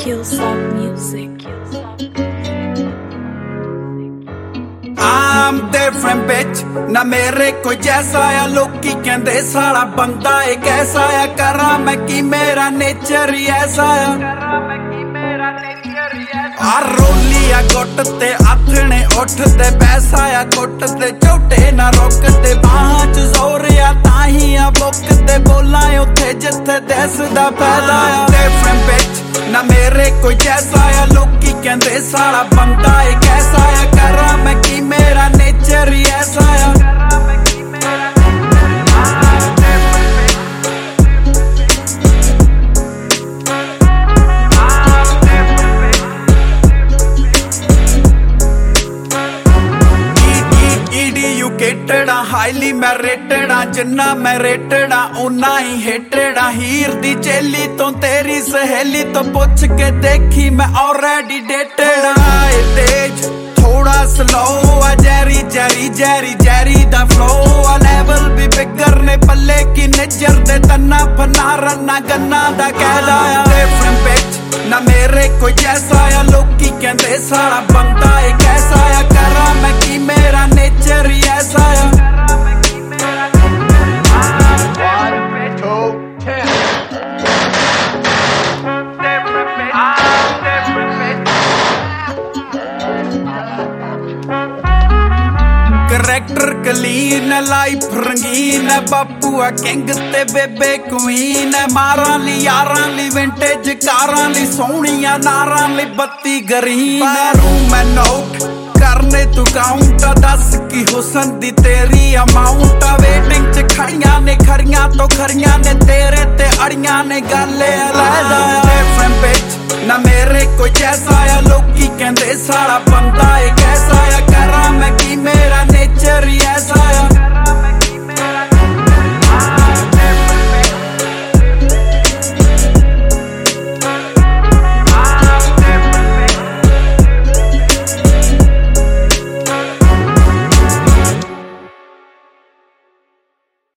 Killsoft Music. I'm different bitch ना मेरे कोई जैसा या लोकी कहंदे साला बंदा है कैसा या करा मैं कि मेरा नेचर ही ऐसा या रोलिया गुट ते आथने उठते पैसा या कुटते झोटे ना रोकते बाहां च जोर या ताही या बुकते बोला उथे जिथे दसदा फायदा या different bitch ना मेरे कोई जैसा या लोकी कहंदे साला बंदा है कैसा या करा मैं कि मेरा नेचर ही ऐसा या हाईली मैं रेटड़ा जिन्ना मैं रेटड़ा उन्ना ही हेटड़ा हीर दी चेली तो तेरी सहेली तो पुछ के देखी मैं ऑलरेडी डेटड़ा तेज थोड़ा स्लो आ जैरी जैरी जैरी जैरी दा फ्लो आ लेवल भी बिगर ने पल्ले की नजर दे तन्ना फना रन्ना गन्ना दा कहदा डिफरेंट बिच ना मेरे कोई जैसा या लोकी कहंदे साला बंदा है कैसा या करा मैं कि मेरा नेचर ही ऐसा या करैक्टर क्लीन लाइफ रंगीन बापूआ किंग ते बेबे क्वीन मारां ली यारां ली विंटेज कारां ली सोहणियां नारां ली बत्ती ग्रीन रूम मैं नोट करने तू काउंट दस की हुसन दी तेरी अमाउंट वेटिंग च खड़ियां ने खरियां तो खरियां ने तेरे ते अड़ियां ने गल अलहदा